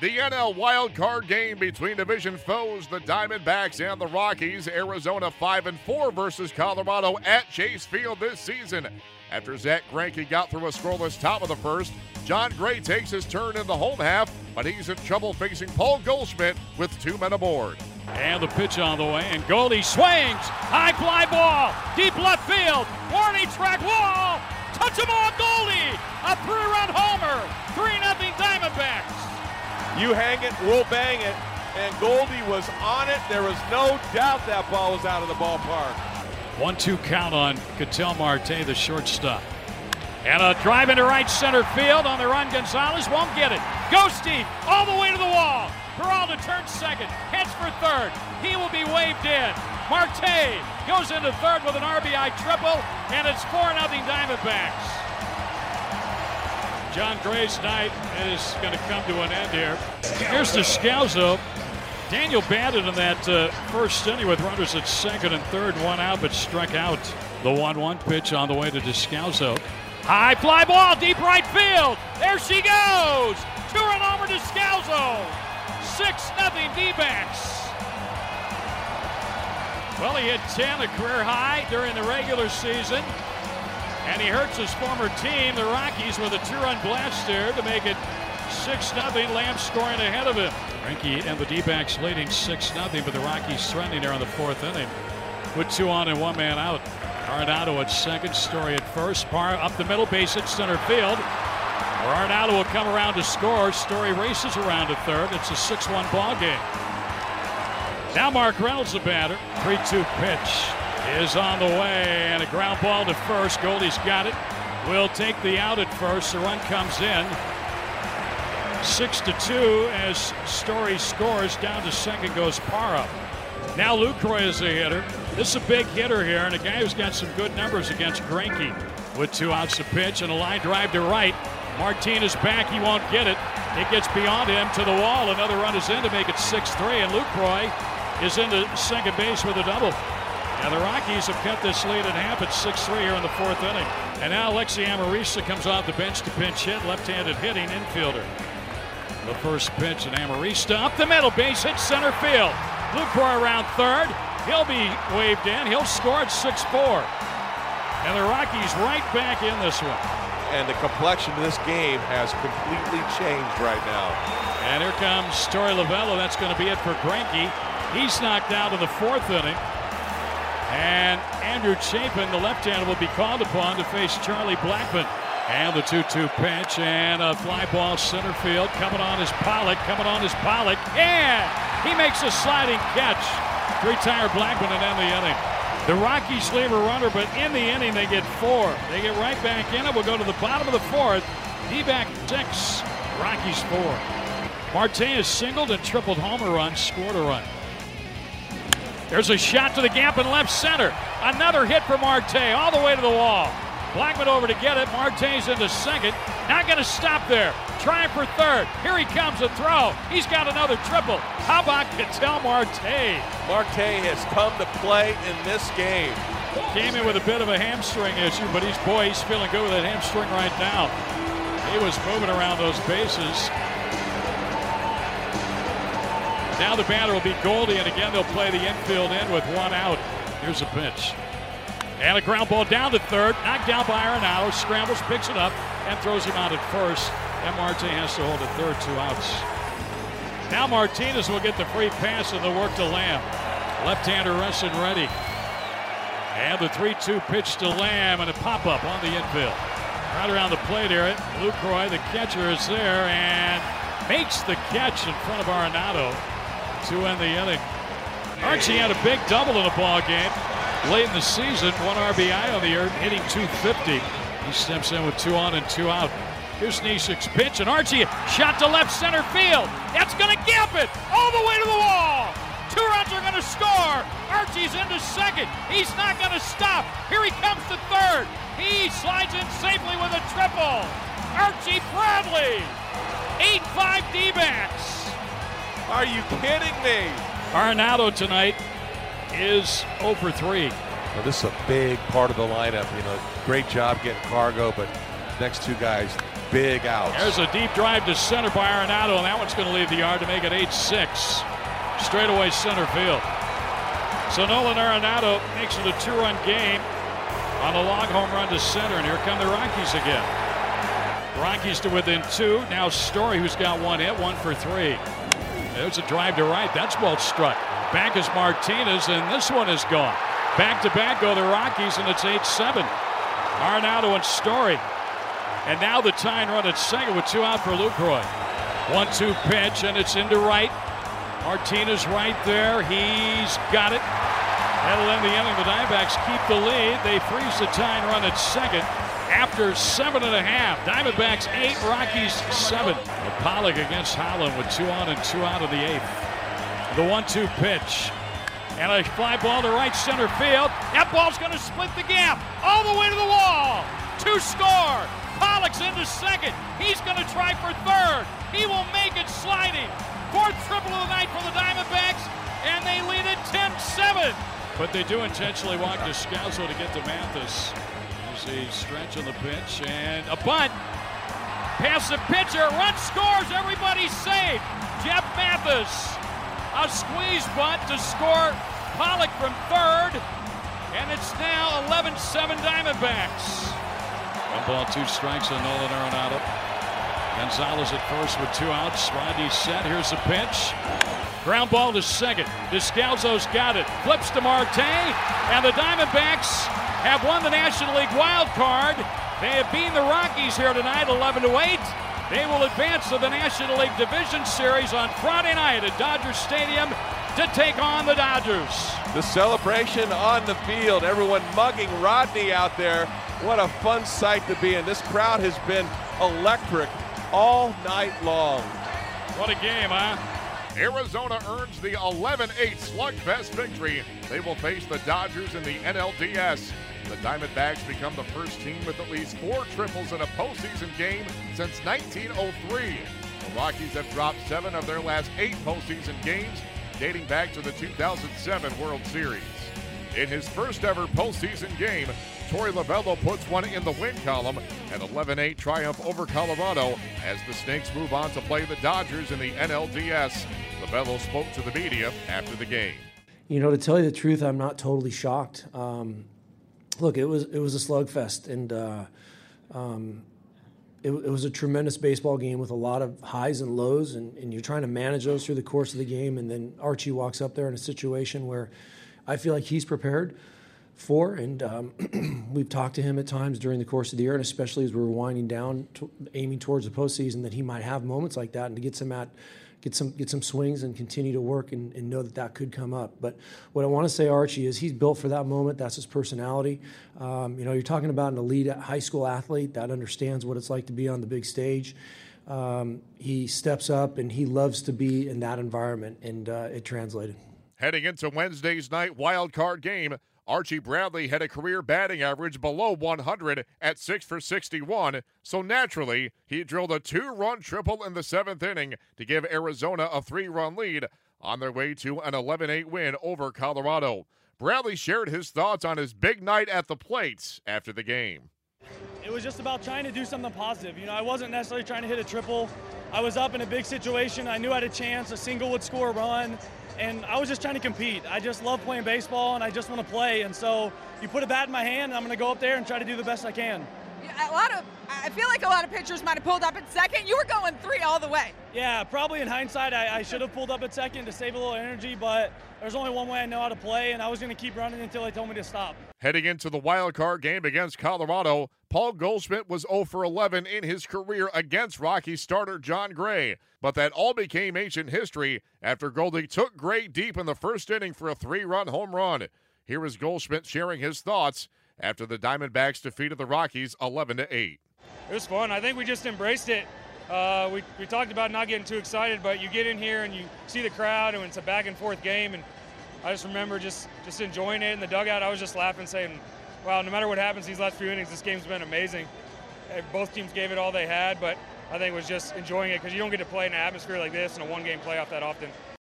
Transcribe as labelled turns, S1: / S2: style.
S1: The NL Wild Card game between division foes, the Diamondbacks and the Rockies. Arizona 5-4 versus Colorado at Chase Field this season. After Zack Greinke got through a scoreless top of the first, Jon Gray takes his turn in the home half, but he's in trouble facing Paul Goldschmidt with 2 men aboard.
S2: And the pitch on the way, and Goldie swings. High fly ball, deep left field. Warning track wall. Touch him on Goldie. A 3-run homer. 3-0 Diamondbacks.
S3: You hang it, we'll bang it. And Goldie was on it. There was no doubt that ball was out of the ballpark.
S2: 1-2 count on Ketel Marte, the shortstop. And a drive into right center field on the run. Gonzalez won't get it. Ghosty all the way to the wall. Peralta turns second, heads for third. He will be waved in. Marte goes into third with an RBI triple, and it's 4-0 Diamondbacks. Jon Gray's night is going to come to an end here. Here's Descalso. Daniel batted in that first inning with runners at second and third, 1 out, but struck out. The 1-1 pitch on the way to Descalso. High fly ball, deep right field. There she goes. 2-run homer Descalso. 6-0 D-backs. Well, he hit 10, a career high during the regular season. And he hurts his former team, the Rockies, with a 2-run blast there to make it 6-0. Lamb scoring ahead of him. Greinke and the D-backs leading 6-0, but the Rockies threatening there in the 4th inning with 2 on and 1 man out. Arenado at second, Story at first. Parr up the middle, base hit center field. Arenado will come around to score. Story races around to third. It's a 6-1 ball game. Now Mark Reynolds, the batter. 3-2 pitch is on the way, and a ground ball to first. Goldie's got it. Will take the out at first. The run comes in. 6-2 as Story scores. Down to second goes Parra. Now Lucroy is a hitter. This is a big hitter here, and a guy who's got some good numbers against Greinke. With 2 outs to pitch and a line drive to right. Martinez back, he won't get it. It gets beyond him to the wall. Another run is in to make it 6-3, and Lucroy is into second base with a double. And the Rockies have cut this lead in half at 6-3 here in the 4th inning. And now Alexi Amarista comes off the bench to pinch hit, left-handed hitting infielder. The first pitch, and Amarista up the middle, base hit center field. Lucroy around third. He'll be waved in. He'll score at 6-4. And the Rockies right back in this one.
S3: And the complexion of this game has completely changed right now.
S2: And here comes Torey Lovullo. That's going to be it for Greinke. He's knocked out in the 4th inning. And Andrew Chapin, the left-hander, will be called upon to face Charlie Blackmon. And the 2-2 pitch, and a fly ball center field. Coming on is Pollock. And he makes a sliding catch. Retire Blackmon and end the inning. The Rockies leave a runner, but in the inning they get 4. They get right back in it. We'll go to the bottom of the 4th. D-back 6, Rockies 4. Marte has singled and tripled homer runs, scored a run. There's a shot to the gap in left center. Another hit for Marte all the way to the wall. Blackmon over to get it. Marte's into second. Not going to stop there. Trying for third. Here he comes, a throw. He's got another triple. How about Ketel Marte?
S3: Marte has come to play in this game.
S2: Came in with a bit of a hamstring issue, but he's feeling good with that hamstring right now. He was moving around those bases. Now the batter will be Goldie, and again they'll play the infield in with 1 out. Here's a pitch. And a ground ball down to third, knocked down by Arenado, scrambles, picks it up, and throws him out at first. And Marte has to hold a third, 2 outs. Now Martinez will get the free pass and the work to Lamb. Left-hander rests and ready. And the 3-2 pitch to Lamb, and a pop-up on the infield. Right around the plate here, Lucroy, the catcher, is there and makes the catch in front of Arenado to end the inning. Archie had a big double in the ball game. Late in the season, 1 RBI on the year, hitting .250. He steps in with 2 on and 2 out. Here's Neshek's pitch, and Archie shot to left center field. That's going to gap it all the way to the wall. 2 runs are going to score. Archie's into second. He's not going to stop. Here he comes to third. He slides in safely with a triple. Archie Bradley. 8-5 D-backs.
S3: Are you kidding me?
S2: Arenado tonight is 0 for 3.
S3: Well, this is a big part of the lineup. Great job getting Cargo, but next 2 guys big outs.
S2: There's a deep drive to center by Arenado, and that one's going to leave the yard to make it 8-6. Straightaway center field. So Nolan Arenado makes it a 2-run game on a long home run to center, and here come the Rockies again. Rockies to within 2. Now Story, who's got 1 hit, 1 for 3. There's a drive to right. That's well struck. Back is Martinez, and this one is gone. Back-to-back go the Rockies, and it's 8-7. Arenado and Story. And now the tying run at second with 2 out for Lucroy. 1-2 pitch, and it's into right. Martinez right there. He's got it. That'll end the inning. The Diamondbacks keep the lead. They freeze the tying run at second after 7.5. Diamondbacks 8, Rockies 7. Pollock against Holland with 2 on and 2 out of the 8th. The 1-2 pitch. And a fly ball to right center field. That ball's going to split the gap all the way to the wall. To score. Pollock's into second. He's going to try for third. He will make it sliding. 4th triple of the night for the Diamondbacks, and they lead it 10-7. But they do intentionally walk Descalso to get to Mathis. There's a stretch on the pitch, and a bunt. Past the pitcher, run scores, everybody's saved. Jeff Mathis, a squeeze bunt to score Pollock from third, and it's now 11-7 Diamondbacks. 1 ball, 2 strikes on Nolan Arenado. Gonzalez at first with 2 outs. Rodney's set. Here's the pitch. Ground ball to second. Descalso's got it. Flips to Marte. And the Diamondbacks have won the National League wild card. They have beaten the Rockies here tonight, 11-8. They will advance to the National League Division Series on Friday night at Dodger Stadium to take on the Dodgers.
S3: The celebration on the field. Everyone mugging Rodney out there. What a fun sight to be in. This crowd has been electric all night long.
S2: What a game, huh?
S1: Arizona earns the 11-8 slugfest victory. They will face the Dodgers in the NLDS. The Diamondbacks become the first team with at least 4 triples in a postseason game since 1903. The Rockies have dropped 7 of their last 8 postseason games, dating back to the 2007 World Series. In his first ever postseason game, Torey Lovullo puts one in the win column, an 11-8 triumph over Colorado as the Snakes move on to play the Dodgers in the NLDS. Lovullo spoke to the media after the game.
S4: You know, to tell you the truth, I'm not totally shocked. Look, it was a slugfest, and it was a tremendous baseball game with a lot of highs and lows, and you're trying to manage those through the course of the game, and then Archie walks up there in a situation where I feel like he's prepared for, and we've talked to him at times during the course of the year, and especially as we're winding down, aiming towards the postseason, that he might have moments like that, and to get some swings and continue to work and know that could come up. But what I want to say, Archie, is he's built for that moment. That's his personality. You're talking about an elite high school athlete that understands what it's like to be on the big stage. He steps up, and he loves to be in that environment, and it translated.
S1: Heading into Wednesday's night wild card game, Archie Bradley had a career batting average below 100 at 6 for 61, so naturally, he drilled a 2-run triple in the 7th inning to give Arizona a 3-run lead on their way to an 11-8 win over Colorado. Bradley shared his thoughts on his big night at the plate after the game.
S5: It was just about trying to do something positive. I wasn't necessarily trying to hit a triple. I was up in a big situation. I knew I had a chance. A single would score a run. And I was just trying to compete. I just love playing baseball, and I just want to play. And so you put a bat in my hand, and I'm going to go up there and try to do the best I can.
S6: I feel like a lot of pitchers might have pulled up at second. You were going 3 all the way.
S5: Yeah, probably in hindsight, I should have pulled up at second to save a little energy, but there's only one way I know how to play, and I was going to keep running until they told me to stop.
S1: Heading into the wild card game against Colorado, Paul Goldschmidt was 0 for 11 in his career against Rockies starter John Gray. But that all became ancient history after Goldie took Gray deep in the first inning for a 3-run home run. Here is Goldschmidt sharing his thoughts after the Diamondbacks defeated the Rockies 11-8.
S7: It was fun. I think we just embraced it. We talked about not getting too excited, but you get in here and you see the crowd, and it's a back-and-forth game, and I just remember just enjoying it. In the dugout, I was just laughing, saying, wow, no matter what happens these last few innings, this game's been amazing. Both teams gave it all they had, but I think it was just enjoying it because you don't get to play in an atmosphere like this in a one-game playoff that often.